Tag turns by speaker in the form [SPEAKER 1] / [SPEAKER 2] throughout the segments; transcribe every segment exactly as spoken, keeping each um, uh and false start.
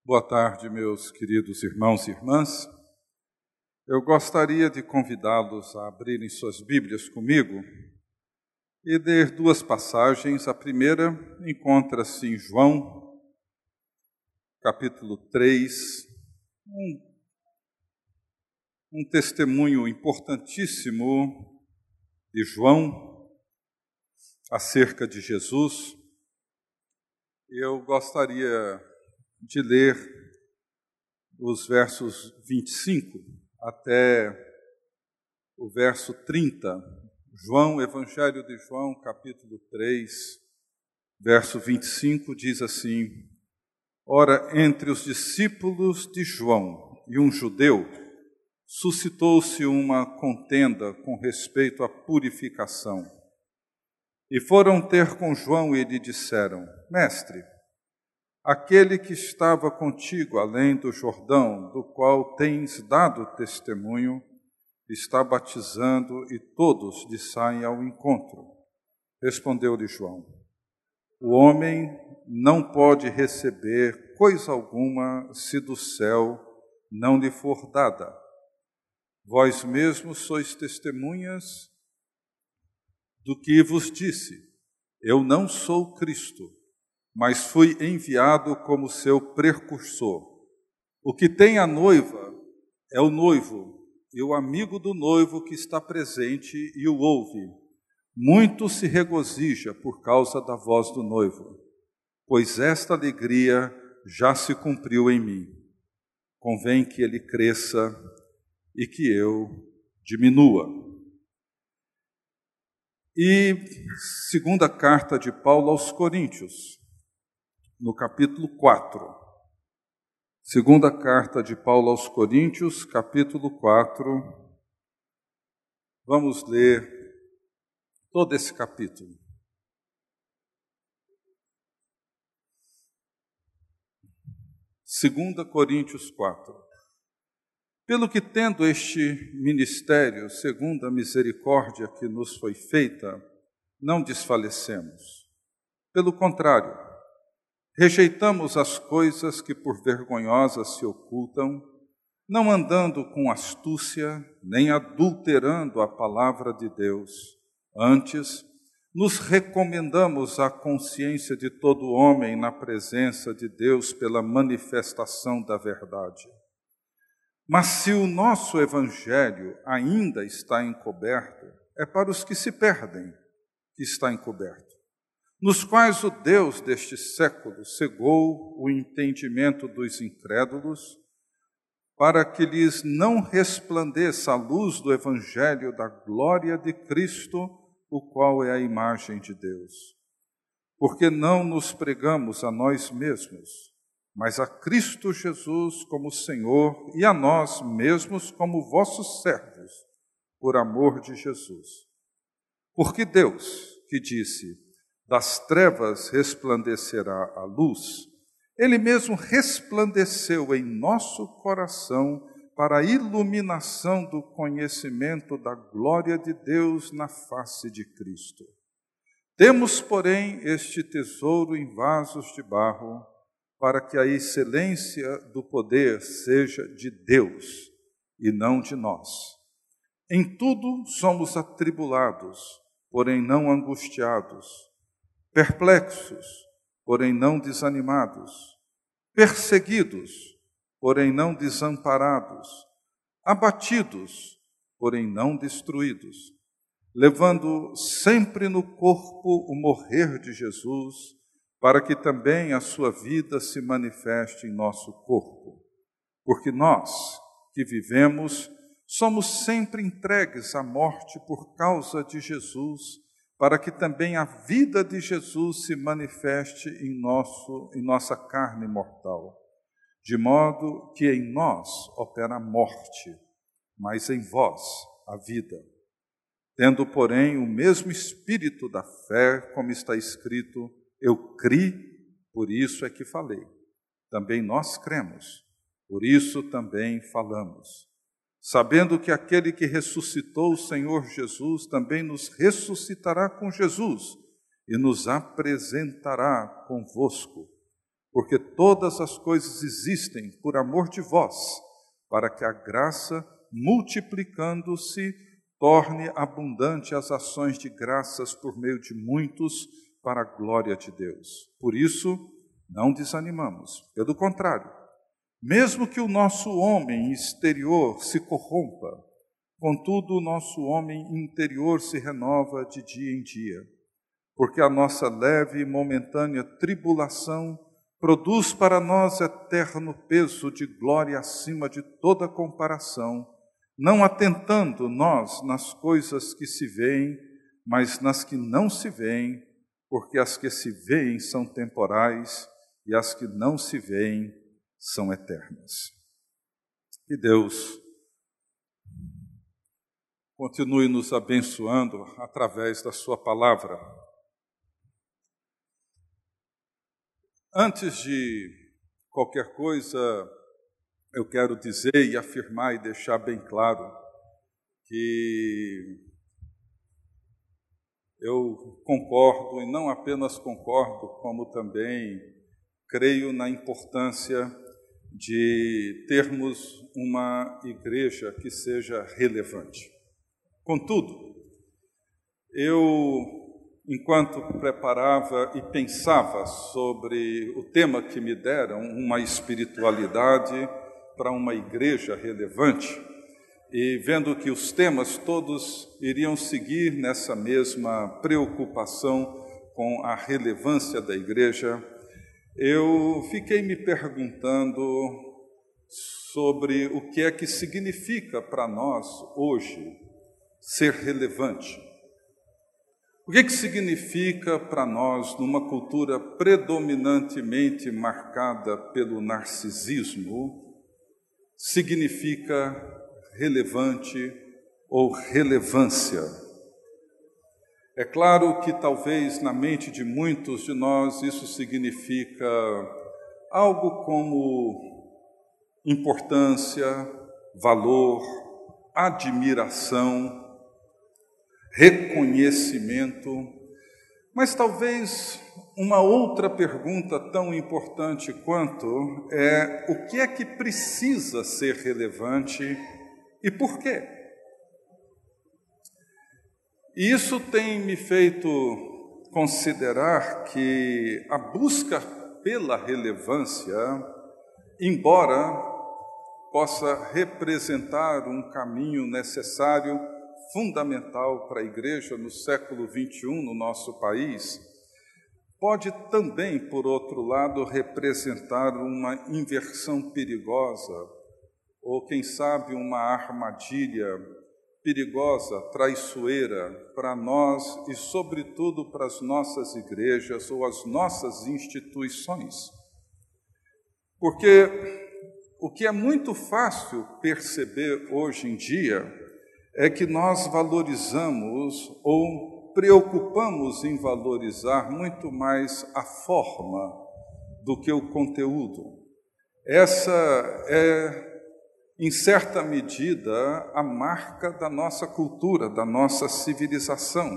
[SPEAKER 1] Boa tarde, meus queridos irmãos e irmãs. Eu gostaria de convidá-los a abrirem suas Bíblias comigo e ler duas passagens. A primeira encontra-se em João, capítulo três, um, um testemunho importantíssimo de João acerca de Jesus. Eu gostaria de ler os versos vinte e cinco até o verso trinta. João, Evangelho de João, capítulo três, verso vinte e cinco, diz assim: Ora, entre os discípulos de João e um judeu, suscitou-se uma contenda com respeito à purificação. E foram ter com João e lhe disseram: Mestre, aquele que estava contigo além do Jordão, do qual tens dado testemunho, está batizando e todos lhe saem ao encontro. Respondeu-lhe João: O homem não pode receber coisa alguma se do céu não lhe for dada. Vós mesmos sois testemunhas do que vos disse. Eu não sou Cristo, mas fui enviado como seu precursor. O que tem a noiva é o noivo, e o amigo do noivo que está presente e o ouve. Muito se regozija por causa da voz do noivo, pois esta alegria já se cumpriu em mim. Convém que ele cresça e que eu diminua. E segunda carta de Paulo aos Coríntios, no capítulo quatro. Segunda carta de Paulo aos Coríntios, capítulo quatro. Vamos ler todo esse capítulo. Segunda Coríntios quatro. Pelo que, tendo este ministério, segundo a misericórdia que nos foi feita, não desfalecemos. Pelo contrário, rejeitamos as coisas que por vergonhosas se ocultam, não andando com astúcia, nem adulterando a palavra de Deus. Antes, nos recomendamos à consciência de todo homem na presença de Deus pela manifestação da verdade. Mas se o nosso evangelho ainda está encoberto, é para os que se perdem que está encoberto, nos quais o Deus deste século cegou o entendimento dos incrédulos, para que lhes não resplandeça a luz do evangelho da glória de Cristo, o qual é a imagem de Deus. Porque não nos pregamos a nós mesmos, mas a Cristo Jesus como Senhor e a nós mesmos como vossos servos, por amor de Jesus. Porque Deus, que disse: das trevas resplandecerá a luz, Ele mesmo resplandeceu em nosso coração para a iluminação do conhecimento da glória de Deus na face de Cristo. Temos, porém, este tesouro em vasos de barro, para que a excelência do poder seja de Deus e não de nós. Em tudo somos atribulados, porém não angustiados, perplexos, porém não desanimados, perseguidos, porém não desamparados, abatidos, porém não destruídos, levando sempre no corpo o morrer de Jesus, para que também a sua vida se manifeste em nosso corpo. Porque nós, que vivemos, somos sempre entregues à morte por causa de Jesus, para que também a vida de Jesus se manifeste em, nosso, em nossa carne mortal. De modo que em nós opera a morte, mas em vós a vida. Tendo, porém, o mesmo espírito da fé, como está escrito: Eu criei, por isso é que falei. Também nós cremos, por isso também falamos. Sabendo que aquele que ressuscitou o Senhor Jesus também nos ressuscitará com Jesus e nos apresentará convosco. porque todas as coisas existem por amor de vós, para que a graça, multiplicando-se, torne abundante as ações de graças por meio de muitos, para a glória de Deus. Por isso, não desanimamos. Pelo contrário, mesmo que o nosso homem exterior se corrompa, contudo o nosso homem interior se renova de dia em dia, porque a nossa leve e momentânea tribulação produz para nós eterno peso de glória acima de toda comparação, não atentando nós nas coisas que se veem, mas nas que não se veem, porque as que se veem são temporais e as que não se veem são eternas. Que Deus continue nos abençoando através da sua palavra. Antes de qualquer coisa, eu quero dizer e afirmar e deixar bem claro que eu concordo, e não apenas concordo, como também creio na importância de termos uma igreja que seja relevante. Contudo, eu, enquanto preparava e pensava sobre o tema que me deram, uma espiritualidade para uma igreja relevante, e vendo que os temas todos iriam seguir nessa mesma preocupação com a relevância da igreja, eu fiquei me perguntando sobre o que é que significa para nós hoje ser relevante. O que é que significa para nós, numa cultura predominantemente marcada pelo narcisismo, significa relevante ou relevância? É claro que talvez na mente de muitos de nós isso significa algo como importância, valor, admiração, reconhecimento, mas talvez uma outra pergunta tão importante quanto é o que é que precisa ser relevante e por quê? E isso tem me feito considerar que a busca pela relevância, embora possa representar um caminho necessário, fundamental para a igreja no século vinte e um no nosso país, pode também, por outro lado, representar uma inversão perigosa, ou quem sabe uma armadilha perigosa, traiçoeira para nós e, sobretudo, para as nossas igrejas ou as nossas instituições. Porque o que é muito fácil perceber hoje em dia é que nós valorizamos ou preocupamos em valorizar muito mais a forma do que o conteúdo. Essa é, em certa medida, a marca da nossa cultura, da nossa civilização.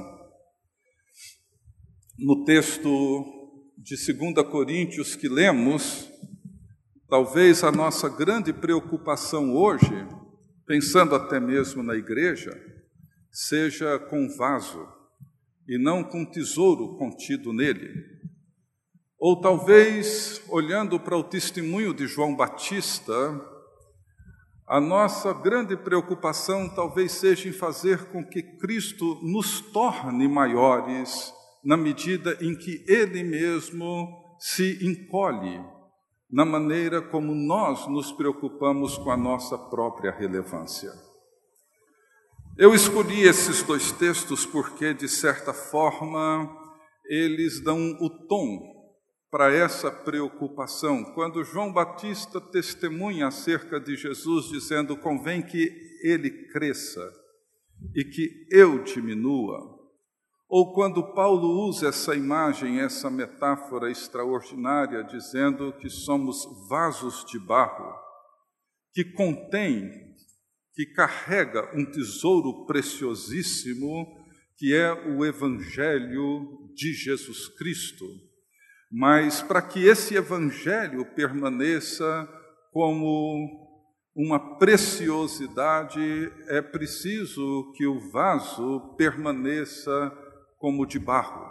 [SPEAKER 1] No texto de segunda Coríntios que lemos, talvez a nossa grande preocupação hoje, pensando até mesmo na igreja, seja com vaso e não com tesouro contido nele. Ou talvez, olhando para o testemunho de João Batista, a nossa grande preocupação talvez seja em fazer com que Cristo nos torne maiores na medida em que Ele mesmo se encolhe, na maneira como nós nos preocupamos com a nossa própria relevância. Eu escolhi esses dois textos porque, de certa forma, eles dão o tom para essa preocupação. Quando João Batista testemunha acerca de Jesus, dizendo: convém que ele cresça e que eu diminua. Ou quando Paulo usa essa imagem, essa metáfora extraordinária, dizendo que somos vasos de barro, que contém, que carrega um tesouro preciosíssimo, que é o Evangelho de Jesus Cristo. mas para que esse evangelho permaneça como uma preciosidade, é preciso que o vaso permaneça como de barro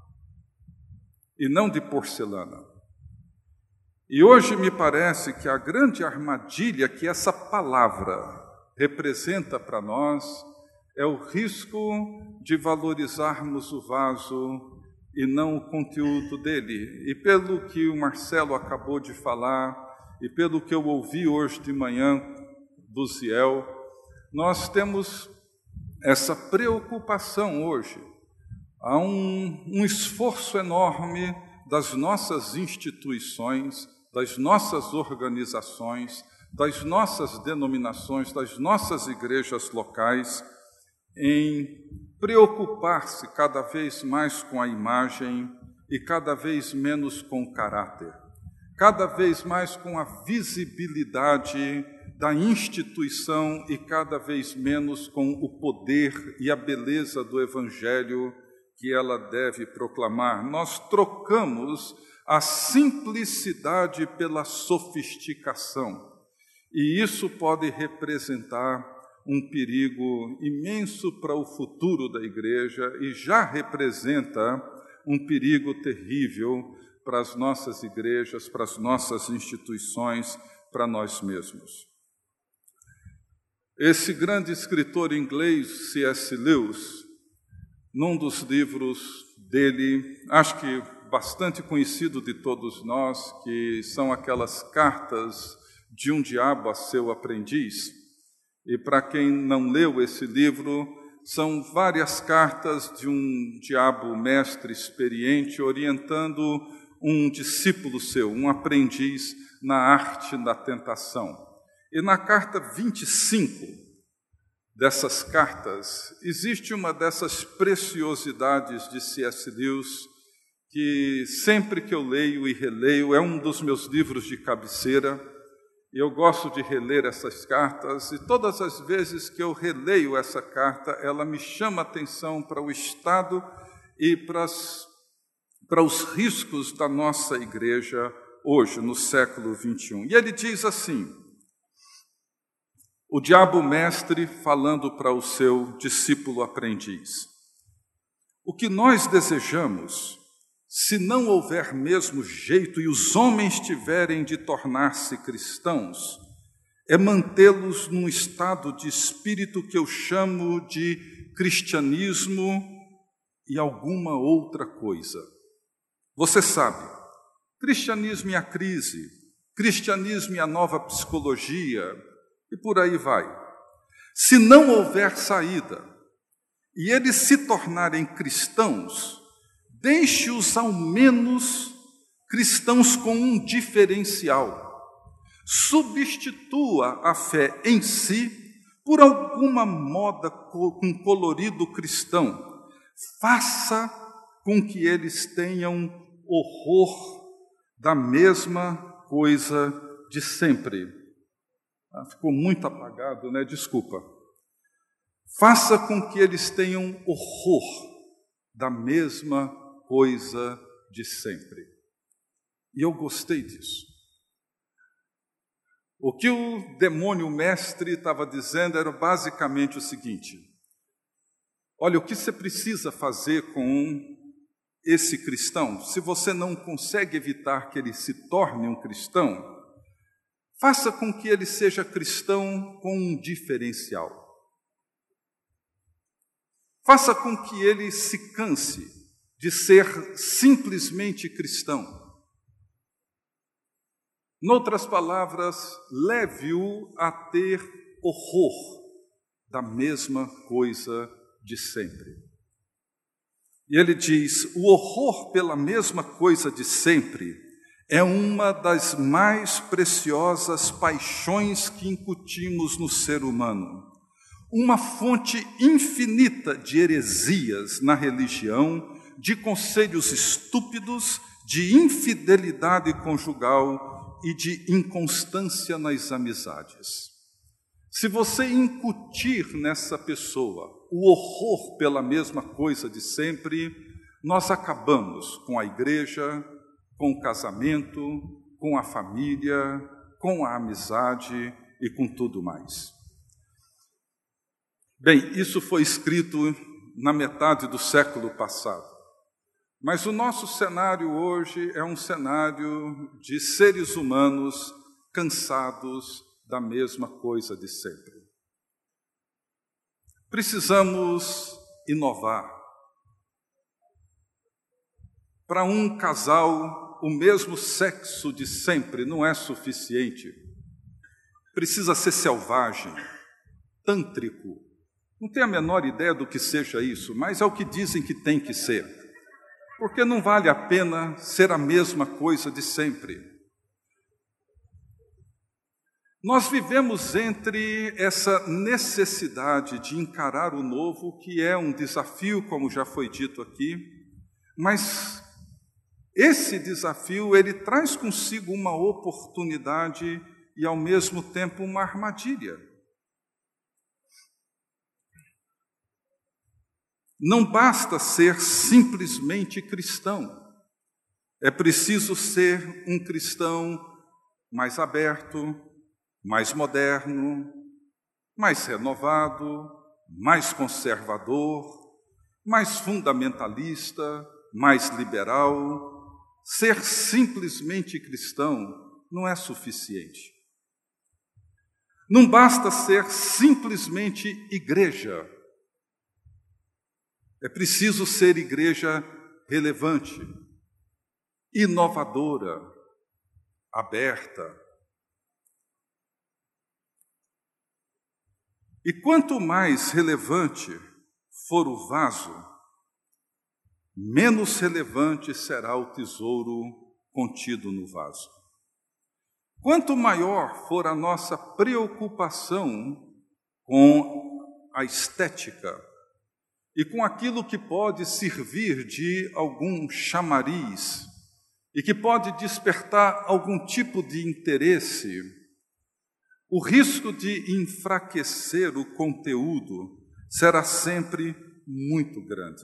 [SPEAKER 1] e não de porcelana. E hoje me parece que a grande armadilha que essa palavra representa para nós é o risco de valorizarmos o vaso e não o conteúdo dele. E pelo que o Marcelo acabou de falar, e pelo que eu ouvi hoje de manhã do Ziel, nós temos essa preocupação hoje. Há um, um esforço enorme das nossas instituições, das nossas organizações, das nossas denominações, das nossas igrejas locais, em preocupar-se cada vez mais com a imagem e cada vez menos com o caráter, cada vez mais com a visibilidade da instituição e cada vez menos com o poder e a beleza do Evangelho que ela deve proclamar. Nós trocamos a simplicidade pela sofisticação, e isso pode representar um perigo imenso para o futuro da igreja e já representa um perigo terrível para as nossas igrejas, para as nossas instituições, para nós mesmos. Esse grande escritor inglês, C S Lewis, num dos livros dele, acho que bastante conhecido de todos nós, que são aquelas cartas de um diabo a seu aprendiz, e para quem não leu esse livro, são várias cartas de um diabo mestre experiente orientando um discípulo seu, um aprendiz na arte da tentação. E na carta vinte e cinco dessas cartas, existe uma dessas preciosidades de C S Lewis, que sempre que eu leio e releio, é um dos meus livros de cabeceira. Eu gosto de reler essas cartas, e todas as vezes que eu releio essa carta, ela me chama a atenção para o estado e para, as, para os riscos da nossa igreja hoje, no século vinte e um. E ele diz assim, o diabo mestre falando para o seu discípulo aprendiz: o que nós desejamos, se não houver mesmo jeito e os homens tiverem de tornar-se cristãos, é mantê-los num estado de espírito que eu chamo de cristianismo e alguma outra coisa. Você sabe, cristianismo e a crise, cristianismo e a nova psicologia, e por aí vai. Se não houver saída e eles se tornarem cristãos, deixe-os ao menos cristãos com um diferencial. Substitua a fé em si por alguma moda com colorido cristão. Faça com que eles tenham horror da mesma coisa de sempre. Ah, ficou muito apagado, né? Desculpa. Faça com que eles tenham horror da mesma coisa de sempre. E eu gostei disso. O que o demônio mestre estava dizendo era basicamente o seguinte: olha, o que você precisa fazer com esse cristão, se você não consegue evitar que ele se torne um cristão, faça com que ele seja cristão com um diferencial. Faça com que ele se canse de ser simplesmente cristão. Noutras palavras, leve-o a ter horror da mesma coisa de sempre. E ele diz, o horror pela mesma coisa de sempre é uma das mais preciosas paixões que incutimos no ser humano. Uma fonte infinita de heresias na religião, de conselhos estúpidos, de infidelidade conjugal e de inconstância nas amizades. Se você incutir nessa pessoa o horror pela mesma coisa de sempre, nós acabamos com a igreja, com o casamento, com a família, com a amizade e com tudo mais. Bem, isso foi escrito na metade do século passado. Mas o nosso cenário hoje é um cenário de seres humanos cansados da mesma coisa de sempre. Precisamos inovar. Para um casal, o mesmo sexo de sempre não é suficiente. Precisa ser selvagem, tântrico. Não tenho a menor ideia do que seja isso, mas é o que dizem que tem que ser. Porque não vale a pena ser a mesma coisa de sempre. Nós vivemos entre essa necessidade de encarar o novo, que é um desafio, como já foi dito aqui, mas esse desafio ele traz consigo uma oportunidade e, ao mesmo tempo, uma armadilha. Não basta ser simplesmente cristão. É preciso ser um cristão mais aberto, mais moderno, mais renovado, mais conservador, mais fundamentalista, mais liberal. Ser simplesmente cristão não é suficiente. Não basta ser simplesmente igreja. É preciso ser igreja relevante, inovadora, aberta. E quanto mais relevante for o vaso, menos relevante será o tesouro contido no vaso. Quanto maior for a nossa preocupação com a estética e com aquilo que pode servir de algum chamariz e que pode despertar algum tipo de interesse, o risco de enfraquecer o conteúdo será sempre muito grande.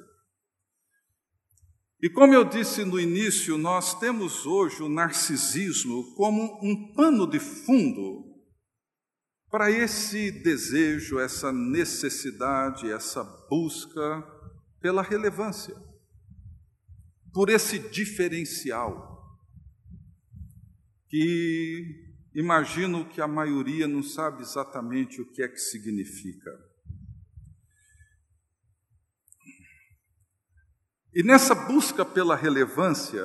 [SPEAKER 1] E como eu disse no início, nós temos hoje o narcisismo como um pano de fundo para esse desejo, essa necessidade, essa busca pela relevância, por esse diferencial, que imagino que a maioria não sabe exatamente o que é que significa. E nessa busca pela relevância,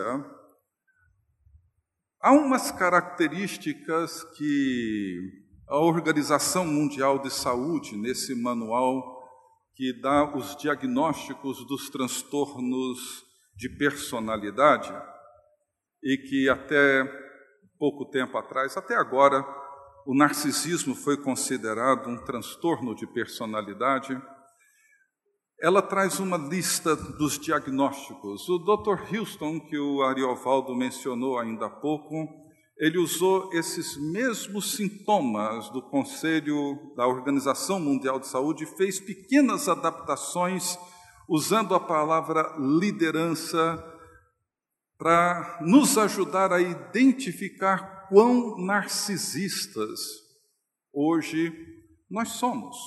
[SPEAKER 1] há umas características que a Organização Mundial de Saúde, nesse manual que dá os diagnósticos dos transtornos de personalidade, e que até pouco tempo atrás, até agora, o narcisismo foi considerado um transtorno de personalidade. Ela traz uma lista dos diagnósticos. O doutor Houston, que o Ariovaldo mencionou ainda há pouco, ele usou esses mesmos sintomas do Conselho da Organização Mundial de Saúde e fez pequenas adaptações usando a palavra liderança para nos ajudar a identificar quão narcisistas hoje nós somos.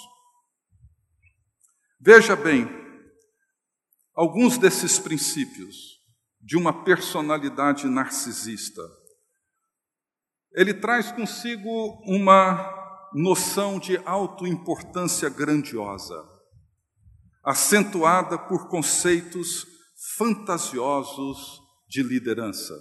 [SPEAKER 1] Veja bem, alguns desses princípios de uma personalidade narcisista. Ele traz consigo uma noção de autoimportância grandiosa, acentuada por conceitos fantasiosos de liderança.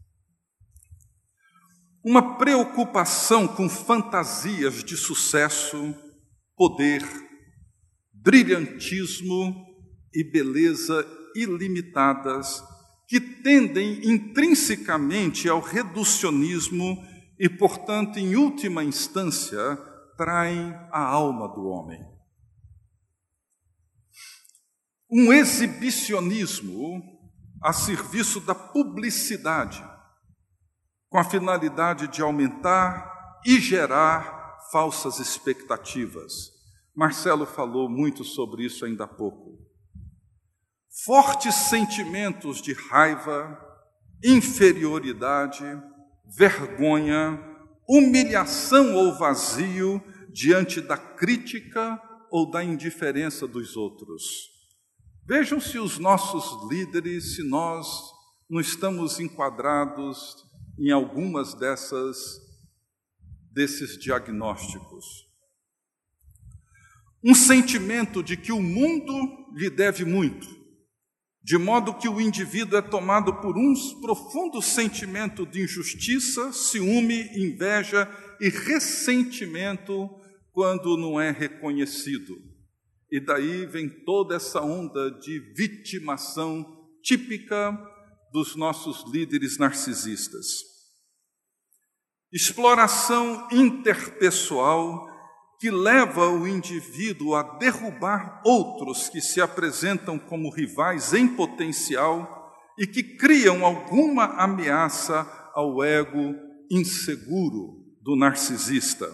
[SPEAKER 1] Uma preocupação com fantasias de sucesso, poder, brilhantismo e beleza ilimitadas que tendem intrinsecamente ao reducionismo e, portanto, em última instância, traem a alma do homem. Um exibicionismo a serviço da publicidade, com a finalidade de aumentar e gerar falsas expectativas. Marcelo falou muito sobre isso ainda há pouco. Fortes sentimentos de raiva, inferioridade, vergonha, humilhação ou vazio diante da crítica ou da indiferença dos outros. Vejam se os nossos líderes, se nós não estamos enquadrados em algumas dessas, desses diagnósticos. Um sentimento de que o mundo lhe deve muito, de modo que o indivíduo é tomado por um profundo sentimento de injustiça, ciúme, inveja e ressentimento quando não é reconhecido. E daí vem toda essa onda de vitimação típica dos nossos líderes narcisistas. Exploração interpessoal que leva o indivíduo a derrubar outros que se apresentam como rivais em potencial e que criam alguma ameaça ao ego inseguro do narcisista.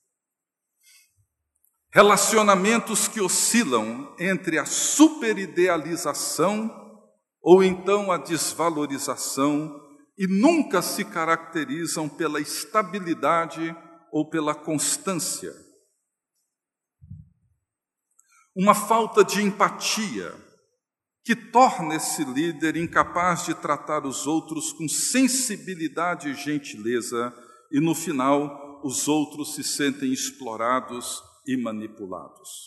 [SPEAKER 1] Relacionamentos que oscilam entre a superidealização ou então a desvalorização e nunca se caracterizam pela estabilidade ou pela constância. Uma falta de empatia que torna esse líder incapaz de tratar os outros com sensibilidade e gentileza e, no final, os outros se sentem explorados e manipulados.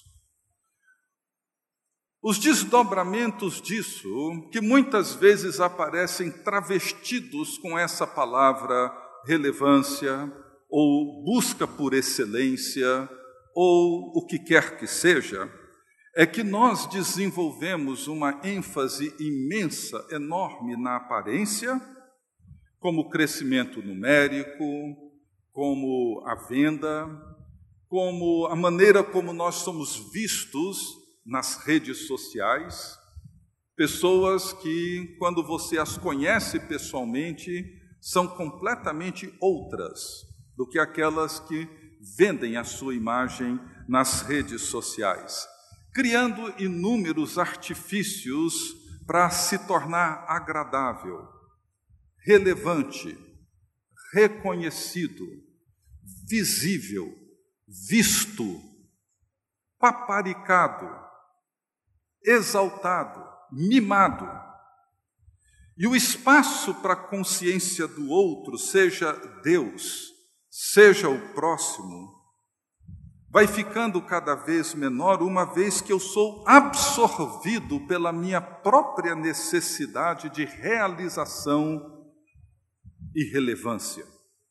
[SPEAKER 1] Os desdobramentos disso, que muitas vezes aparecem travestidos com essa palavra relevância, ou busca por excelência, ou o que quer que seja, é que nós desenvolvemos uma ênfase imensa, enorme na aparência, como o crescimento numérico, como a venda, como a maneira como nós somos vistos nas redes sociais, pessoas que, quando você as conhece pessoalmente, são completamente outras do que aquelas que vendem a sua imagem nas redes sociais, criando inúmeros artifícios para se tornar agradável, relevante, reconhecido, visível, visto, paparicado, exaltado, mimado. E o espaço para a consciência do outro, seja Deus, seja o próximo, vai ficando cada vez menor, uma vez que eu sou absorvido pela minha própria necessidade de realização e relevância.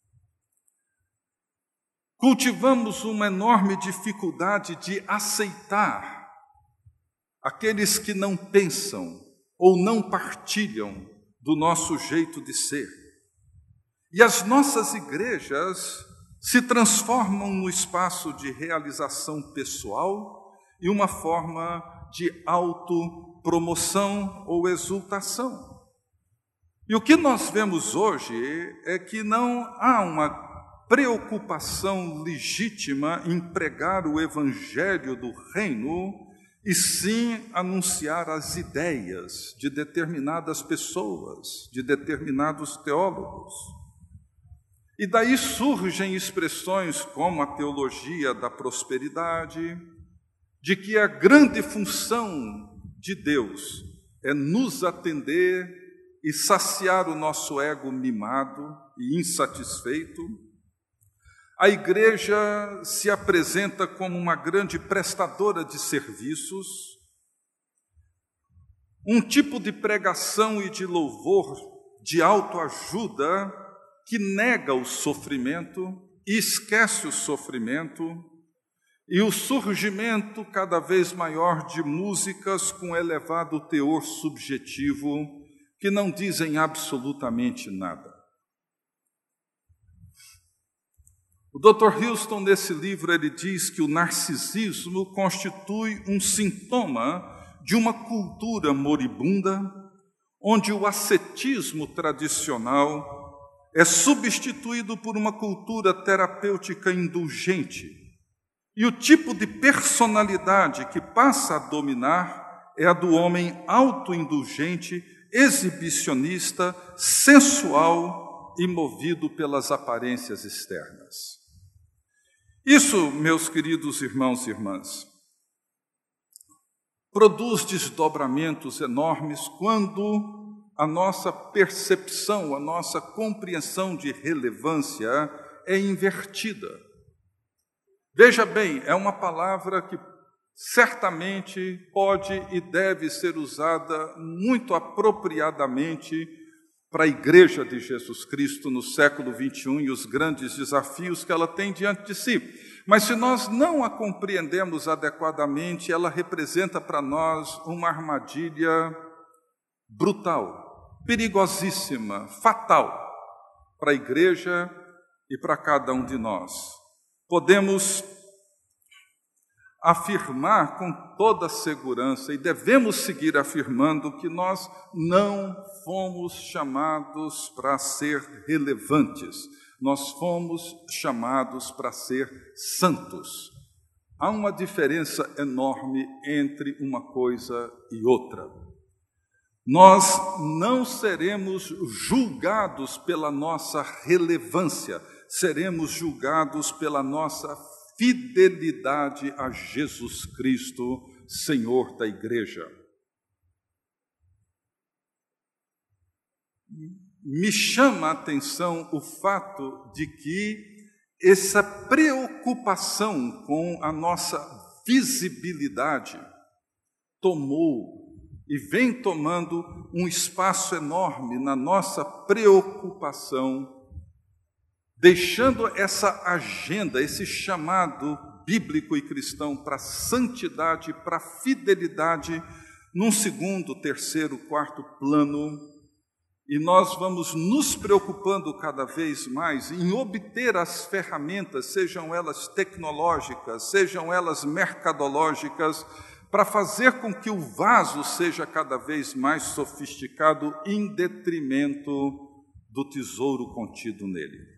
[SPEAKER 1] Cultivamos uma enorme dificuldade de aceitar aqueles que não pensam ou não partilham do nosso jeito de ser. E as nossas igrejas se transformam no espaço de realização pessoal e uma forma de autopromoção ou exultação. E o que nós vemos hoje é que não há uma preocupação legítima em pregar o evangelho do reino e sim anunciar as ideias de determinadas pessoas, de determinados teólogos. E daí surgem expressões como a teologia da prosperidade, de que a grande função de Deus é nos atender e saciar o nosso ego mimado e insatisfeito. A igreja se apresenta como uma grande prestadora de serviços, um tipo de pregação e de louvor, de autoajuda, que nega o sofrimento e esquece o sofrimento, e o surgimento cada vez maior de músicas com elevado teor subjetivo, que não dizem absolutamente nada. O doutor Houston, nesse livro, ele diz que o narcisismo constitui um sintoma de uma cultura moribunda, onde o ascetismo tradicional é substituído por uma cultura terapêutica indulgente. E o tipo de personalidade que passa a dominar é a do homem autoindulgente, exibicionista, sensual e movido pelas aparências externas. Isso, meus queridos irmãos e irmãs, produz desdobramentos enormes quando a nossa percepção, a nossa compreensão de relevância é invertida. Veja bem, é uma palavra que certamente pode e deve ser usada muito apropriadamente para a Igreja de Jesus Cristo no século vinte e um e os grandes desafios que ela tem diante de si. Mas se nós não a compreendemos adequadamente, ela representa para nós uma armadilha brutal, perigosíssima, fatal para a Igreja e para cada um de nós. Podemos afirmar com toda segurança, e devemos seguir afirmando, que nós não fomos chamados para ser relevantes, nós fomos chamados para ser santos. Há uma diferença enorme entre uma coisa e outra. Nós não seremos julgados pela nossa relevância, seremos julgados pela nossa fidelidade a Jesus Cristo, Senhor da Igreja. Me chama a atenção o fato de que essa preocupação com a nossa visibilidade tomou e vem tomando um espaço enorme na nossa preocupação, deixando essa agenda, esse chamado bíblico e cristão para a santidade, para a fidelidade, num segundo, terceiro, quarto plano, e nós vamos nos preocupando cada vez mais em obter as ferramentas, sejam elas tecnológicas, sejam elas mercadológicas, para fazer com que o vaso seja cada vez mais sofisticado em detrimento do tesouro contido nele.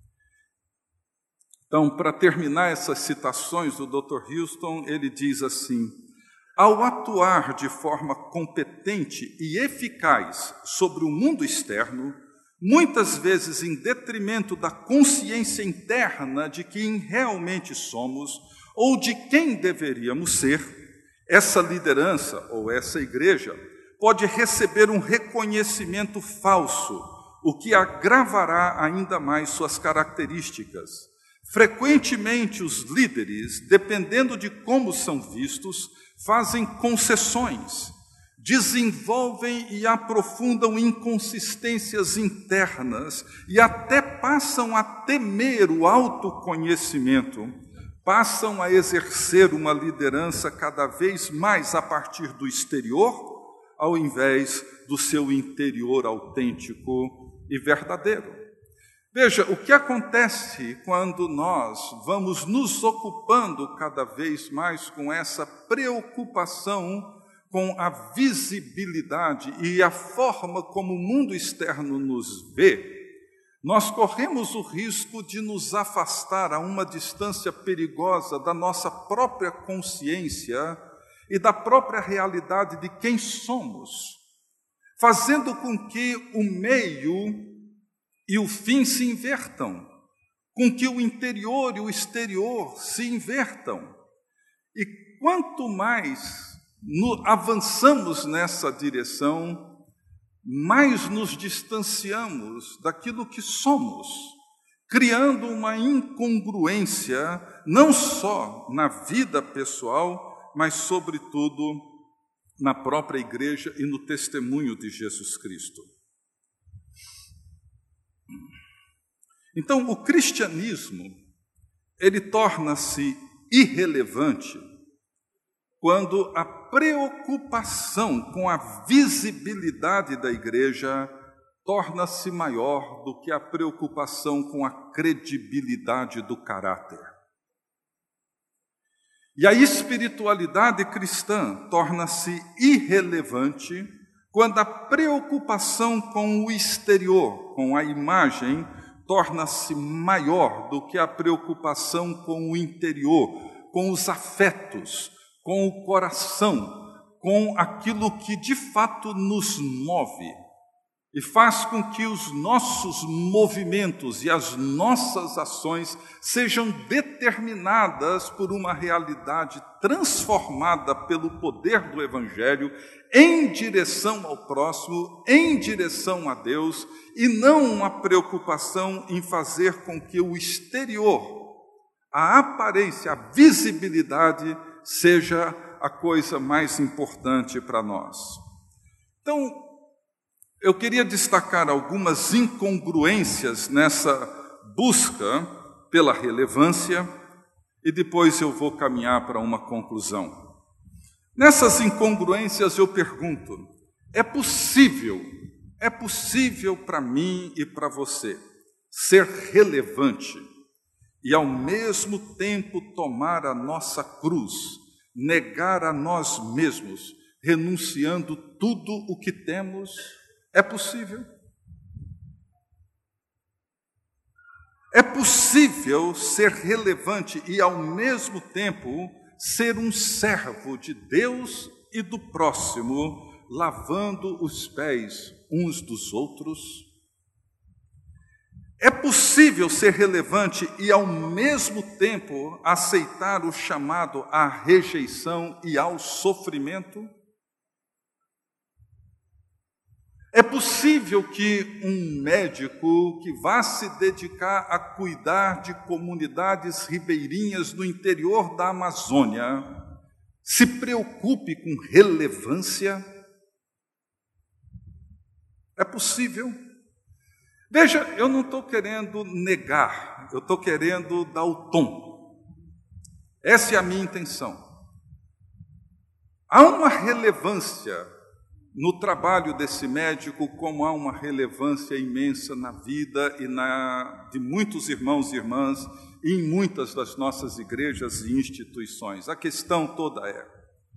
[SPEAKER 1] Então, para terminar essas citações do doutor Houston, ele diz assim: ao atuar de forma competente e eficaz sobre o mundo externo, muitas vezes em detrimento da consciência interna de quem realmente somos ou de quem deveríamos ser, essa liderança ou essa igreja pode receber um reconhecimento falso, o que agravará ainda mais suas características. Frequentemente, os líderes, dependendo de como são vistos, fazem concessões, desenvolvem e aprofundam inconsistências internas e até passam a temer o autoconhecimento, passam a exercer uma liderança cada vez mais a partir do exterior, ao invés do seu interior autêntico e verdadeiro. Veja, o que acontece quando nós vamos nos ocupando cada vez mais com essa preocupação com a visibilidade e a forma como o mundo externo nos vê, nós corremos o risco de nos afastar a uma distância perigosa da nossa própria consciência e da própria realidade de quem somos, fazendo com que o meio e o fim se invertam, com que o interior e o exterior se invertam. E quanto mais no, avançamos nessa direção, mais nos distanciamos daquilo que somos, criando uma incongruência, não só na vida pessoal, mas, sobretudo, na própria igreja e no testemunho de Jesus Cristo. Então, o cristianismo, ele torna-se irrelevante quando a preocupação com a visibilidade da igreja torna-se maior do que a preocupação com a credibilidade do caráter. E a espiritualidade cristã torna-se irrelevante quando a preocupação com o exterior, com a imagem, torna-se maior do que a preocupação com o interior, com os afetos, com o coração, com aquilo que de fato nos move e faz com que os nossos movimentos e as nossas ações sejam determinadas por uma realidade transformada pelo poder do Evangelho em direção ao próximo, em direção a Deus, e não uma preocupação em fazer com que o exterior, a aparência, a visibilidade, seja a coisa mais importante para nós. Então, eu queria destacar algumas incongruências nessa busca pela relevância e depois eu vou caminhar para uma conclusão. Nessas incongruências eu pergunto: é possível, é possível para mim e para você ser relevante e ao mesmo tempo tomar a nossa cruz, negar a nós mesmos, renunciando tudo o que temos? É possível? É possível ser relevante e ao mesmo tempo ser um servo de Deus e do próximo, lavando os pés uns dos outros? É possível ser relevante e, ao mesmo tempo, aceitar o chamado à rejeição e ao sofrimento? É possível que um médico que vá se dedicar a cuidar de comunidades ribeirinhas no interior da Amazônia se preocupe com relevância? É possível. Veja, eu não estou querendo negar, eu estou querendo dar o tom. Essa é a minha intenção. Há uma relevância no trabalho desse médico, como há uma relevância imensa na vida e na de muitos irmãos e irmãs e em muitas das nossas igrejas e instituições. A questão toda é: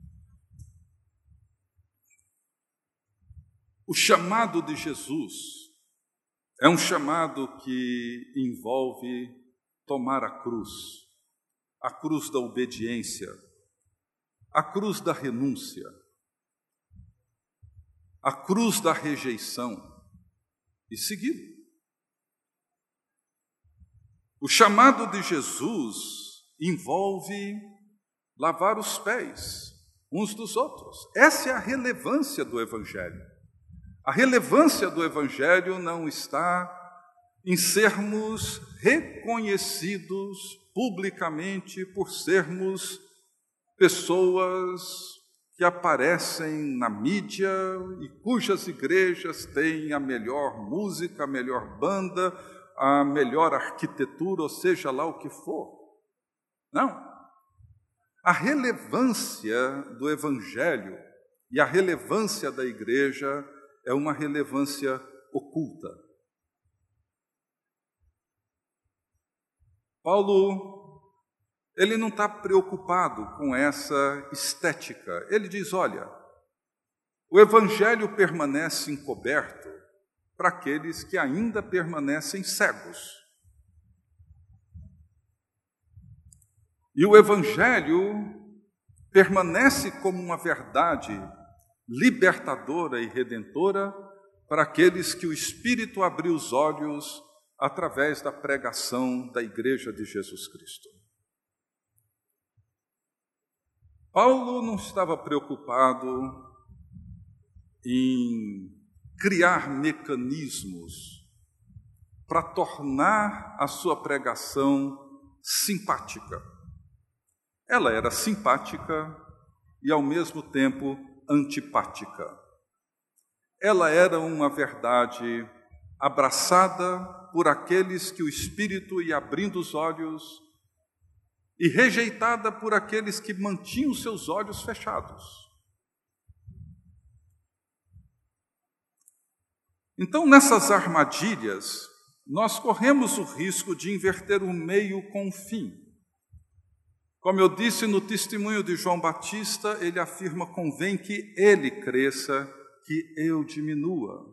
[SPEAKER 1] o chamado de Jesus é um chamado que envolve tomar a cruz, a cruz da obediência, a cruz da renúncia, a cruz da rejeição e segui-lo. O chamado de Jesus envolve lavar os pés uns dos outros. Essa é a relevância do Evangelho. A relevância do Evangelho não está em sermos reconhecidos publicamente por sermos pessoas que aparecem na mídia e cujas igrejas têm a melhor música, a melhor banda, a melhor arquitetura, ou seja lá o que for. Não. A relevância do Evangelho e a relevância da igreja é uma relevância oculta. Paulo, ele não está preocupado com essa estética. Ele diz: olha, o Evangelho permanece encoberto para aqueles que ainda permanecem cegos. E o Evangelho permanece como uma verdade libertadora e redentora para aqueles que o Espírito abriu os olhos através da pregação da Igreja de Jesus Cristo. Paulo não estava preocupado em criar mecanismos para tornar a sua pregação simpática. Ela era simpática e, ao mesmo tempo, antipática. Ela era uma verdade abraçada por aqueles que o Espírito ia abrindo os olhos e rejeitada por aqueles que mantinham seus olhos fechados. Então, nessas armadilhas, nós corremos o risco de inverter o meio com o fim. Como eu disse no testemunho de João Batista, ele afirma: convém que ele cresça, que eu diminua.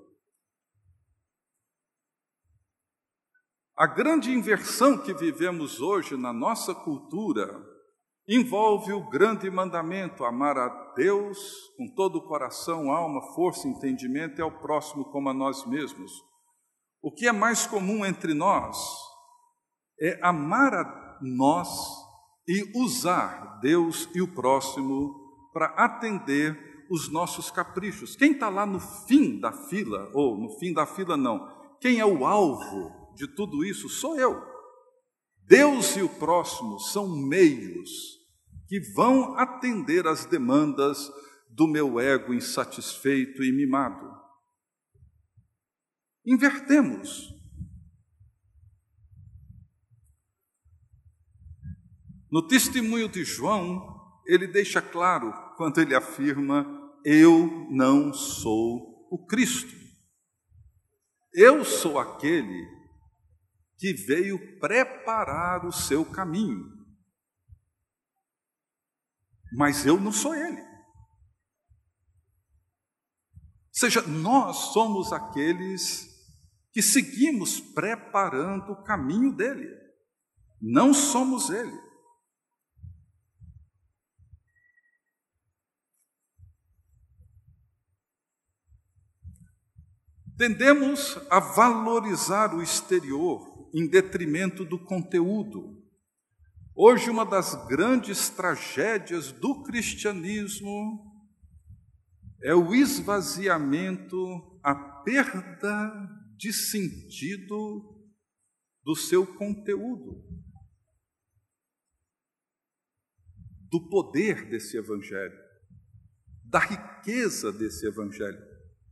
[SPEAKER 1] A grande inversão que vivemos hoje na nossa cultura envolve o grande mandamento, amar a Deus com todo o coração, alma, força e entendimento, e ao próximo como a nós mesmos. O que é mais comum entre nós é amar a nós e usar Deus e o próximo para atender os nossos caprichos. Quem está lá no fim da fila, ou no fim da fila não, quem é o alvo de tudo isso sou eu. Deus e o próximo são meios que vão atender às demandas do meu ego insatisfeito e mimado. Invertemos. No testemunho de João, ele deixa claro quando ele afirma: eu não sou o Cristo. Eu sou aquele que veio preparar o seu caminho. Mas eu não sou ele. Ou seja, nós somos aqueles que seguimos preparando o caminho dele. Não somos ele. Tendemos a valorizar o exterior em detrimento do conteúdo. Hoje, uma das grandes tragédias do cristianismo é o esvaziamento, a perda de sentido do seu conteúdo, do poder desse evangelho, da riqueza desse evangelho.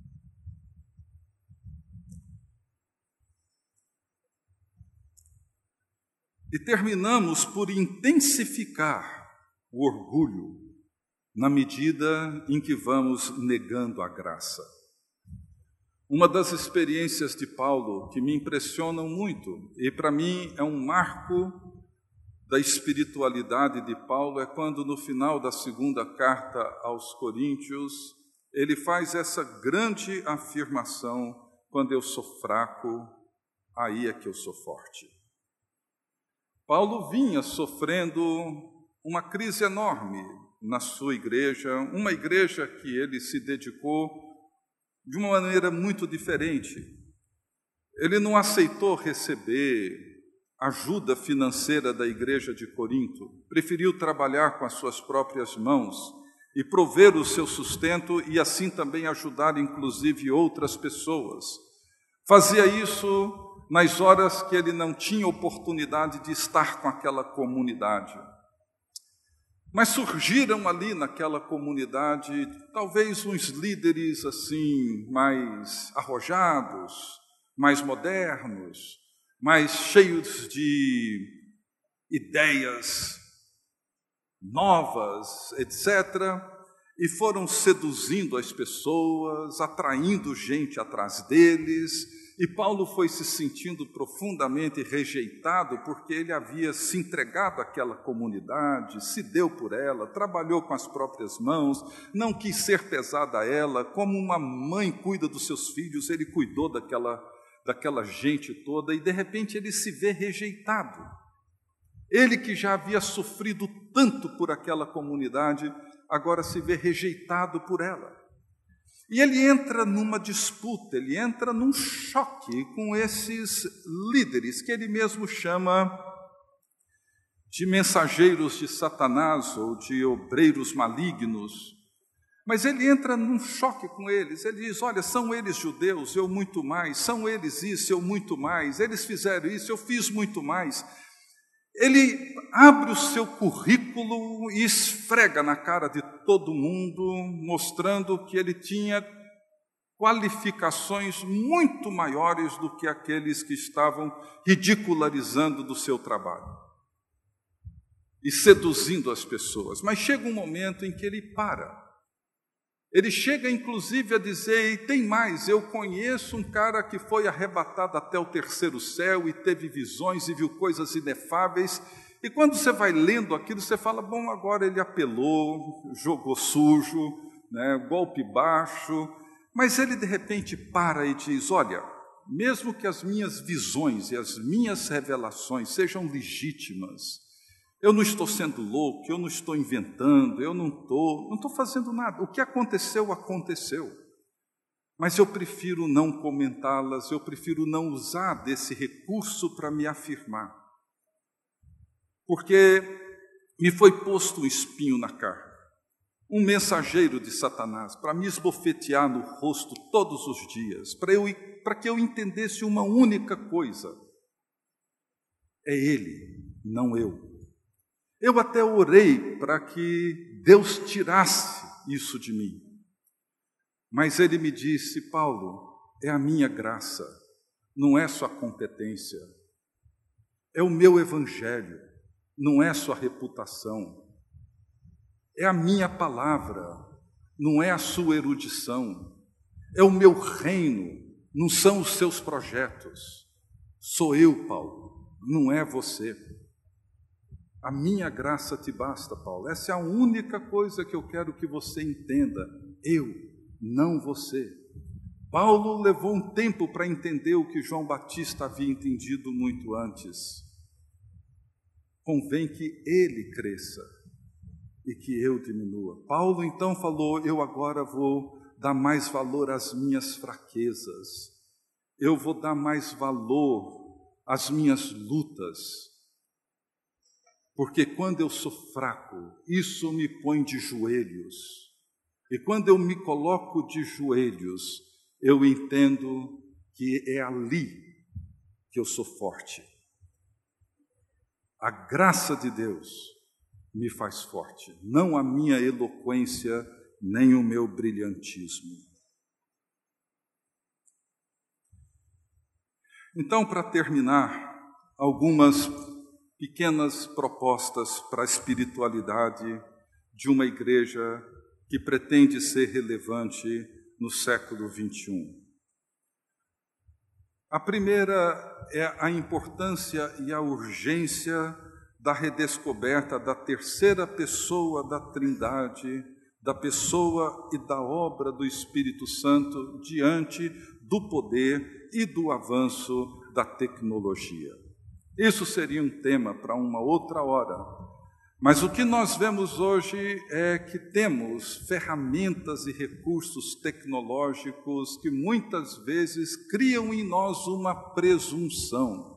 [SPEAKER 1] E terminamos por intensificar o orgulho na medida em que vamos negando a graça. Uma das experiências de Paulo que me impressionam muito, e para mim é um marco da espiritualidade de Paulo, é quando no final da segunda carta aos Coríntios, ele faz essa grande afirmação: quando eu sou fraco, aí é que eu sou forte. Paulo vinha sofrendo uma crise enorme na sua igreja, uma igreja que ele se dedicou de uma maneira muito diferente. Ele não aceitou receber ajuda financeira da igreja de Corinto, preferiu trabalhar com as suas próprias mãos e prover o seu sustento e assim também ajudar inclusive outras pessoas. Fazia isso nas horas que ele não tinha oportunidade de estar com aquela comunidade. Mas surgiram ali naquela comunidade, talvez uns líderes assim, mais arrojados, mais modernos, mais cheios de ideias novas, etcétera, e foram seduzindo as pessoas, atraindo gente atrás deles. E Paulo foi se sentindo profundamente rejeitado porque ele havia se entregado àquela comunidade, se deu por ela, trabalhou com as próprias mãos, não quis ser pesado a ela, como uma mãe cuida dos seus filhos, ele cuidou daquela, daquela gente toda e de repente ele se vê rejeitado. Ele que já havia sofrido tanto por aquela comunidade, agora se vê rejeitado por ela. E ele entra numa disputa, ele entra num choque com esses líderes, que ele mesmo chama de mensageiros de Satanás ou de obreiros malignos. Mas ele entra num choque com eles, ele diz: olha, são eles judeus, eu muito mais, são eles isso, eu muito mais, eles fizeram isso, eu fiz muito mais. Ele abre o seu currículo e esfrega na cara de todo mundo, mostrando que ele tinha qualificações muito maiores do que aqueles que estavam ridicularizando do seu trabalho e seduzindo as pessoas. Mas chega um momento em que ele para. Ele chega, inclusive, a dizer: e tem mais, eu conheço um cara que foi arrebatado até o terceiro céu e teve visões e viu coisas inefáveis. E quando você vai lendo aquilo, você fala: bom, agora ele apelou, jogou sujo, né, golpe baixo. Mas ele, de repente, para e diz: olha, mesmo que as minhas visões e as minhas revelações sejam legítimas, Eu não estou sendo louco, eu não estou inventando, eu não estou, não estou fazendo nada. O que aconteceu, aconteceu. Mas eu prefiro não comentá-las, eu prefiro não usar desse recurso para me afirmar. Porque me foi posto um espinho na carne, um mensageiro de Satanás, para me esbofetear no rosto todos os dias, para eu, para que eu entendesse uma única coisa: é Ele, não eu. Eu até orei para que Deus tirasse isso de mim, mas Ele me disse: Paulo, é a minha graça, não é sua competência, é o meu evangelho, não é sua reputação. É a minha palavra, não é a sua erudição. É o meu reino, não são os seus projetos. Sou eu, Paulo, não é você. A minha graça te basta, Paulo. Essa é a única coisa que eu quero que você entenda. Eu, não você. Paulo levou um tempo para entender o que João Batista havia entendido muito antes. Convém que ele cresça e que eu diminua. Paulo então falou: eu agora vou dar mais valor às minhas fraquezas, eu vou dar mais valor às minhas lutas, porque quando eu sou fraco, isso me põe de joelhos, e quando eu me coloco de joelhos, eu entendo que é ali que eu sou forte. A graça de Deus me faz forte, não a minha eloquência, nem o meu brilhantismo. Então, para terminar, algumas pequenas propostas para a espiritualidade de uma igreja que pretende ser relevante no século vinte e um. A primeira é a importância e a urgência da redescoberta da terceira pessoa da Trindade, da pessoa e da obra do Espírito Santo diante do poder e do avanço da tecnologia. Isso seria um tema para uma outra hora, mas o que nós vemos hoje é que temos ferramentas e recursos tecnológicos que muitas vezes criam em nós uma presunção.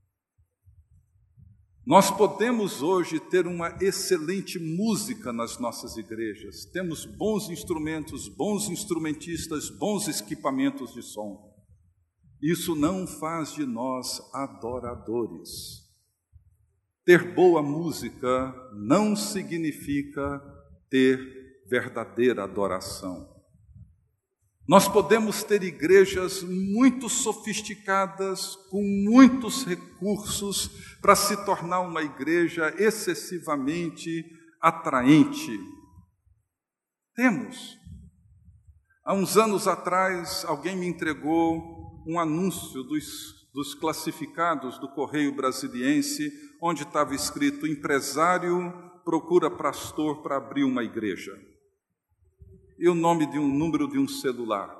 [SPEAKER 1] Nós podemos hoje ter uma excelente música nas nossas igrejas, temos bons instrumentos, bons instrumentistas, bons equipamentos de som. Isso não faz de nós adoradores. Ter boa música não significa ter verdadeira adoração. Nós podemos ter igrejas muito sofisticadas, com muitos recursos, para se tornar uma igreja excessivamente atraente. Temos. Há uns anos atrás, alguém me entregou um anúncio dos, dos classificados do Correio Brasiliense, onde estava escrito: empresário procura pastor para abrir uma igreja. E o nome de um número de um celular.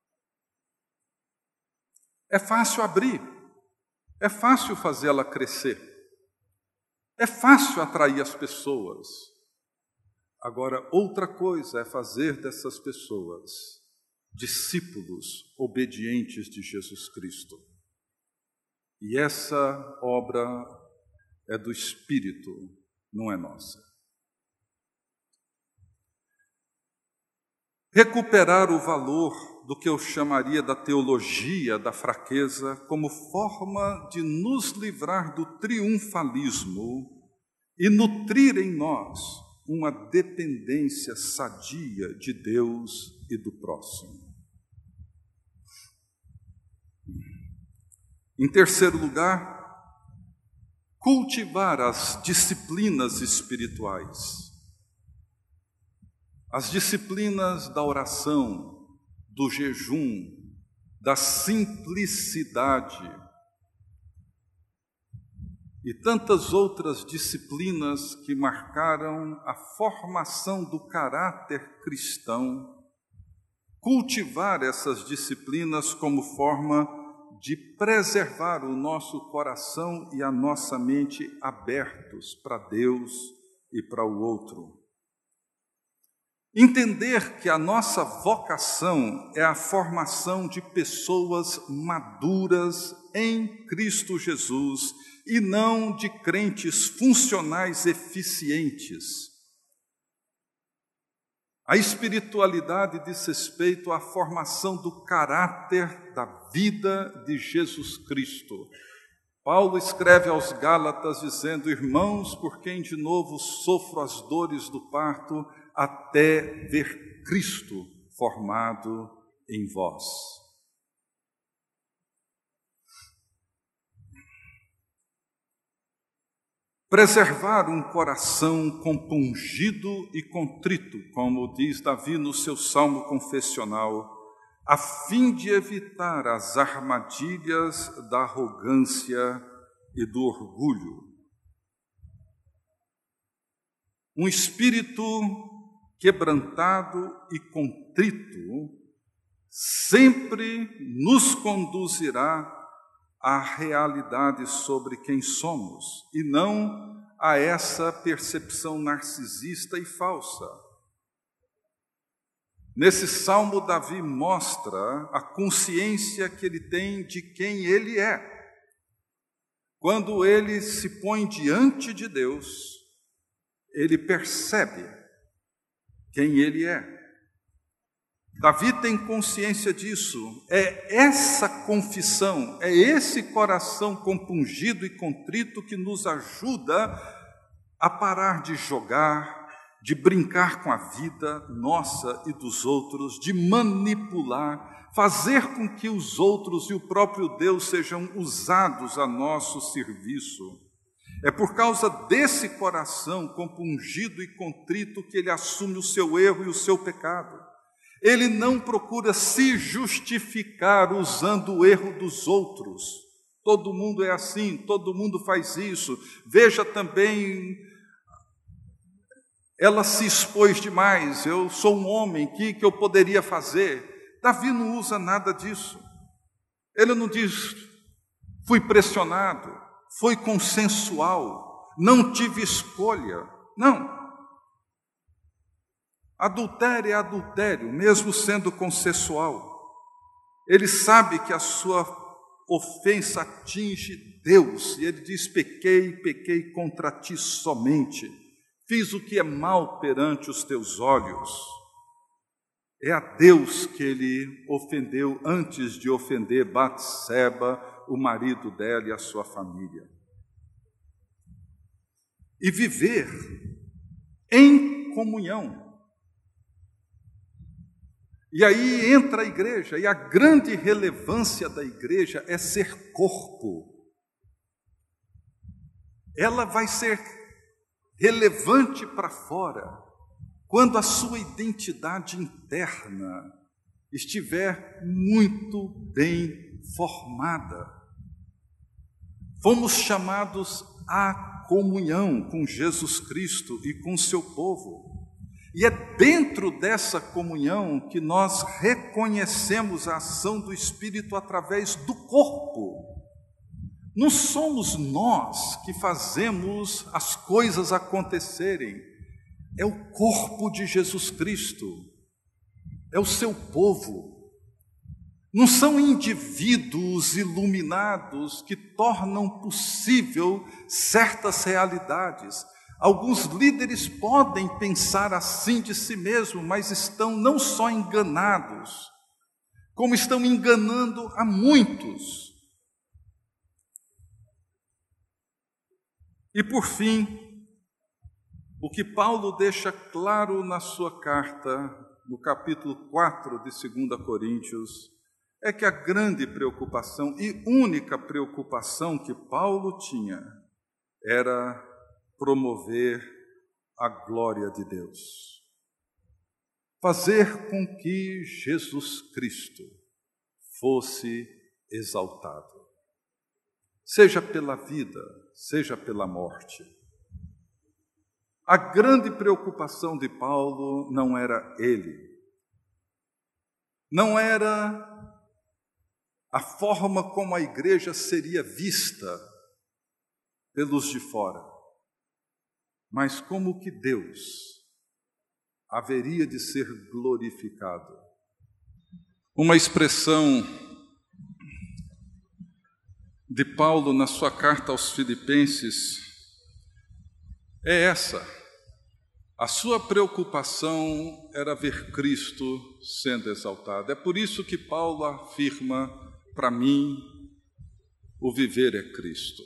[SPEAKER 1] É fácil abrir, é fácil fazê-la crescer, é fácil atrair as pessoas. Agora, outra coisa é fazer dessas pessoas discípulos obedientes de Jesus Cristo. E essa obra é do Espírito, não é nossa. Recuperar o valor do que eu chamaria da teologia da fraqueza como forma de nos livrar do triunfalismo e nutrir em nós uma dependência sadia de Deus e do próximo. Em terceiro lugar, cultivar as disciplinas espirituais. As disciplinas da oração, do jejum, da simplicidade e tantas outras disciplinas que marcaram a formação do caráter cristão, cultivar essas disciplinas como forma de preservar o nosso coração e a nossa mente abertos para Deus e para o outro. Entender que a nossa vocação é a formação de pessoas maduras em Cristo Jesus e não de crentes funcionais eficientes. A espiritualidade diz respeito à formação do caráter da vida de Jesus Cristo. Paulo escreve aos Gálatas dizendo: irmãos, por quem de novo sofro as dores do parto, até ver Cristo formado em vós. Preservar um coração compungido e contrito, como diz Davi no seu salmo confessional, a fim de evitar as armadilhas da arrogância e do orgulho. Um espírito quebrantado e contrito sempre nos conduzirá à realidade sobre quem somos e não a essa percepção narcisista e falsa. Nesse salmo, Davi mostra a consciência que ele tem de quem ele é. Quando ele se põe diante de Deus, ele percebe quem ele é. Davi tem consciência disso. É essa confissão, é esse coração compungido e contrito que nos ajuda a parar de jogar, de brincar com a vida nossa e dos outros, de manipular, fazer com que os outros e o próprio Deus sejam usados a nosso serviço. É por causa desse coração compungido e contrito que ele assume o seu erro e o seu pecado. Ele não procura se justificar usando o erro dos outros. Todo mundo é assim, todo mundo faz isso. Veja também, ela se expôs demais, eu sou um homem, o que, que eu poderia fazer? Davi não usa nada disso. Ele não diz, fui pressionado, foi consensual, não tive escolha. Não. Adultério é adultério, mesmo sendo consensual. Ele sabe que a sua ofensa atinge Deus, e ele diz, pequei, pequei contra ti somente. Fiz o que é mal perante os teus olhos. É a Deus que ele ofendeu antes de ofender Batseba, o marido dela e a sua família. E viver em comunhão. E aí entra a igreja, e a grande relevância da igreja é ser corpo. Ela vai ser relevante para fora, quando a sua identidade interna estiver muito bem formada. Fomos chamados à comunhão com Jesus Cristo e com seu povo. E é dentro dessa comunhão que nós reconhecemos a ação do Espírito através do corpo. Não somos nós que fazemos as coisas acontecerem. É o corpo de Jesus Cristo. É o seu povo. Não são indivíduos iluminados que tornam possível certas realidades. Alguns líderes podem pensar assim de si mesmo, mas estão não só enganados, como estão enganando a muitos. E por fim, o que Paulo deixa claro na sua carta, no capítulo quatro de segunda Coríntios, é que a grande preocupação e única preocupação que Paulo tinha era promover a glória de Deus. Fazer com que Jesus Cristo fosse exaltado. Seja pela vida, seja pela morte. A grande preocupação de Paulo não era ele. Não era a forma como a igreja seria vista pelos de fora, mas como que Deus haveria de ser glorificado. Uma expressão de Paulo na sua carta aos Filipenses é essa: a sua preocupação era ver Cristo sendo exaltado. É por isso que Paulo afirma: para mim, o viver é Cristo.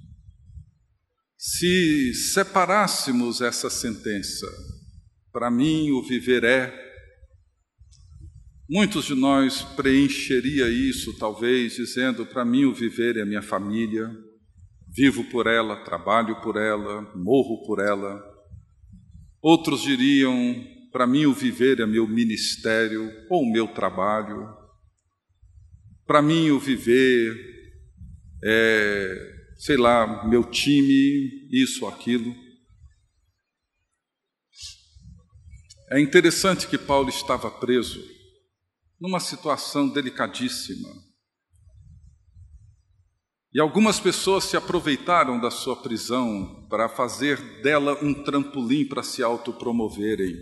[SPEAKER 1] Se separássemos essa sentença, para mim o viver é, muitos de nós preencheria isso, talvez, dizendo: para mim o viver é a minha família, vivo por ela, trabalho por ela, morro por ela. Outros diriam: para mim o viver é meu ministério ou o meu trabalho. Para mim o viver é, sei lá, meu time, isso, aquilo. É interessante que Paulo estava preso numa situação delicadíssima. E algumas pessoas se aproveitaram da sua prisão para fazer dela um trampolim para se autopromoverem.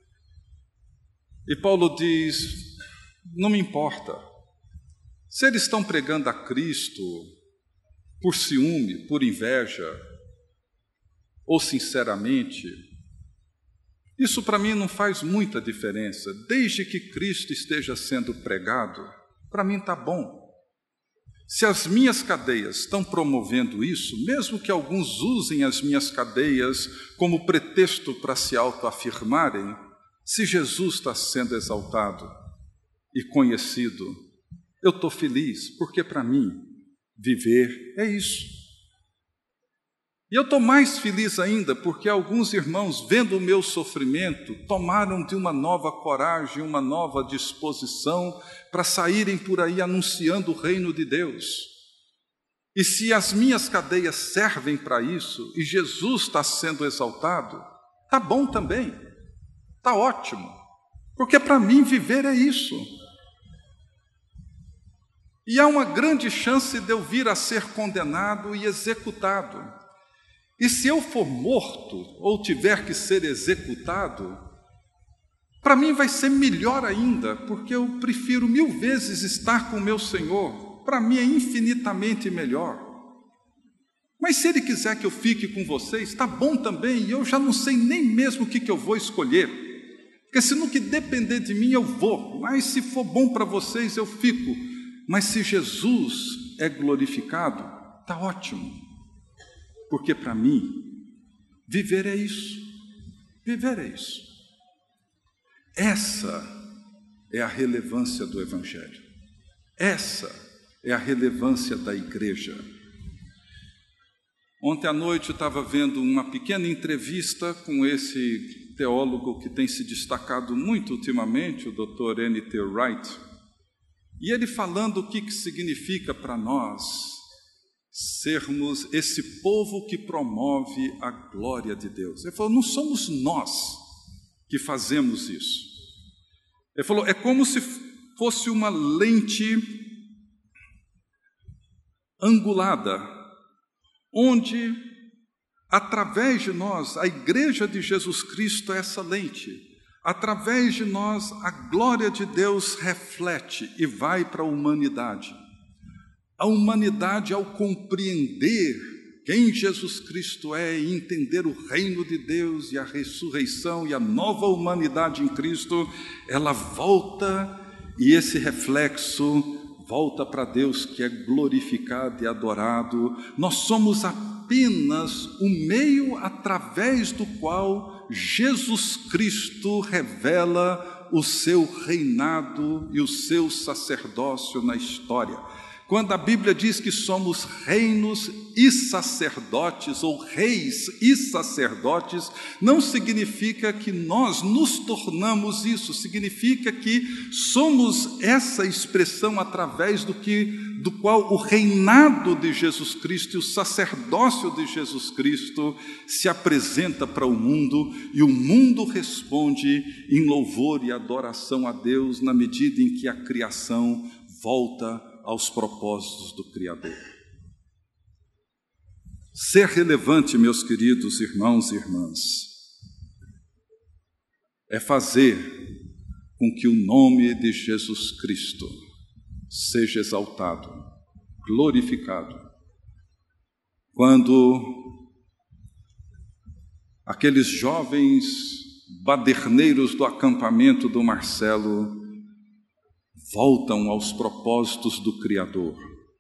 [SPEAKER 1] E Paulo diz: não me importa. Se eles estão pregando a Cristo por ciúme, por inveja, ou sinceramente, isso para mim não faz muita diferença. Desde que Cristo esteja sendo pregado, para mim está bom. Se as minhas cadeias estão promovendo isso, mesmo que alguns usem as minhas cadeias como pretexto para se autoafirmarem, se Jesus está sendo exaltado e conhecido, eu estou feliz, porque para mim viver é isso. E eu estou mais feliz ainda porque alguns irmãos, vendo o meu sofrimento, tomaram de uma nova coragem, uma nova disposição para saírem por aí anunciando o reino de Deus. E se as minhas cadeias servem para isso, e Jesus está sendo exaltado, está bom também, está ótimo, porque para mim viver é isso. E há uma grande chance de eu vir a ser condenado e executado. E se eu for morto ou tiver que ser executado, para mim vai ser melhor ainda, porque eu prefiro mil vezes estar com o meu Senhor. Para mim é infinitamente melhor. Mas se Ele quiser que eu fique com vocês, está bom também, e eu já não sei nem mesmo o que, que eu vou escolher. Porque se no que depender de mim eu vou, mas se for bom para vocês eu fico. Mas se Jesus é glorificado, está ótimo. Porque para mim, viver é isso. Viver é isso. Essa é a relevância do Evangelho. Essa é a relevância da igreja. Ontem à noite eu estava vendo uma pequena entrevista com esse teólogo que tem se destacado muito ultimamente, o doutor N T Wright, e ele falando o que, que significa para nós sermos esse povo que promove a glória de Deus. Ele falou: não somos nós que fazemos isso. Ele falou: é como se fosse uma lente angulada, onde, através de nós, a igreja de Jesus Cristo é essa lente. Através de nós, a glória de Deus reflete e vai para a humanidade. A humanidade, ao compreender quem Jesus Cristo é e entender o reino de Deus e a ressurreição e a nova humanidade em Cristo, ela volta e esse reflexo volta para Deus, que é glorificado e adorado. Nós somos apenas o meio através do qual Jesus Cristo revela o seu reinado e o seu sacerdócio na história. Quando a Bíblia diz que somos reinos e sacerdotes, ou reis e sacerdotes, não significa que nós nos tornamos isso, significa que somos essa expressão através do, que, do qual o reinado de Jesus Cristo e o sacerdócio de Jesus Cristo se apresenta para o mundo, e o mundo responde em louvor e adoração a Deus na medida em que a criação volta aos propósitos do Criador. Ser relevante, meus queridos irmãos e irmãs, é fazer com que o nome de Jesus Cristo seja exaltado, glorificado. Quando aqueles jovens baderneiros do acampamento do Marcelo voltam aos propósitos do Criador.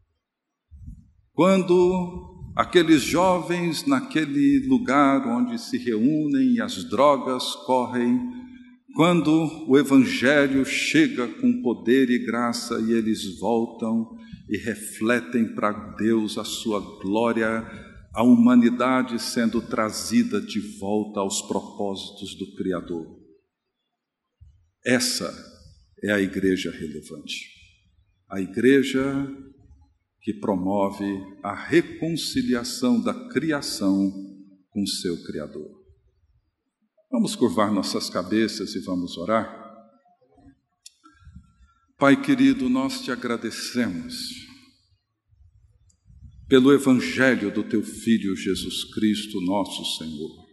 [SPEAKER 1] Quando aqueles jovens naquele lugar onde se reúnem e as drogas correm, quando o Evangelho chega com poder e graça e eles voltam e refletem para Deus a sua glória, a humanidade sendo trazida de volta aos propósitos do Criador. Essa é a igreja relevante. A igreja que promove a reconciliação da criação com seu Criador. Vamos curvar nossas cabeças e vamos orar? Pai querido, nós te agradecemos pelo Evangelho do teu Filho Jesus Cristo, nosso Senhor.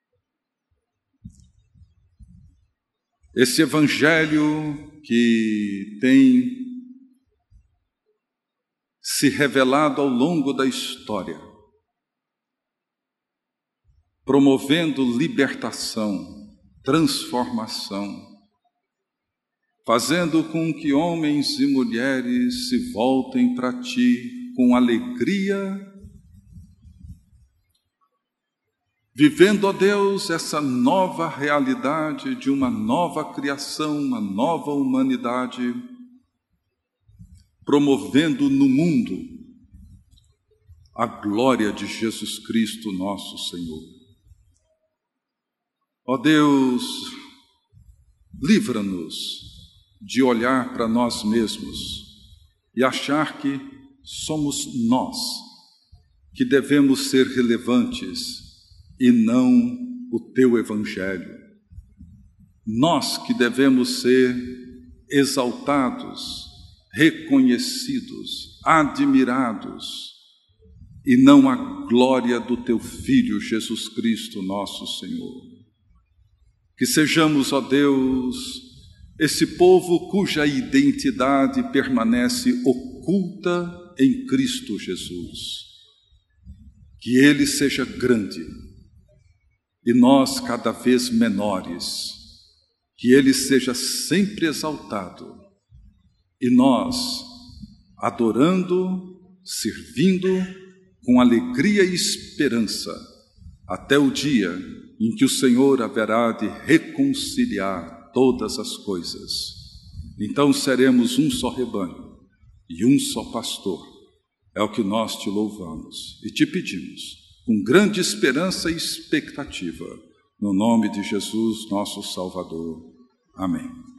[SPEAKER 1] Esse Evangelho que tem se revelado ao longo da história, promovendo libertação, transformação, fazendo com que homens e mulheres se voltem para ti com alegria, vivendo, ó Deus, essa nova realidade de uma nova criação, uma nova humanidade, promovendo no mundo a glória de Jesus Cristo, nosso Senhor. Ó Deus, livra-nos de olhar para nós mesmos e achar que somos nós que devemos ser relevantes e não o teu Evangelho. Nós que devemos ser exaltados, reconhecidos, admirados, e não a glória do teu Filho Jesus Cristo, nosso Senhor. Que sejamos, ó Deus, esse povo cuja identidade permanece oculta em Cristo Jesus. Que Ele seja grande e nós cada vez menores. Que Ele seja sempre exaltado e nós adorando, servindo com alegria e esperança até o dia em que o Senhor haverá de reconciliar todas as coisas. Então seremos um só rebanho e um só pastor. É o que nós te louvamos e te pedimos, com grande esperança e expectativa, no nome de Jesus, nosso Salvador. Amém.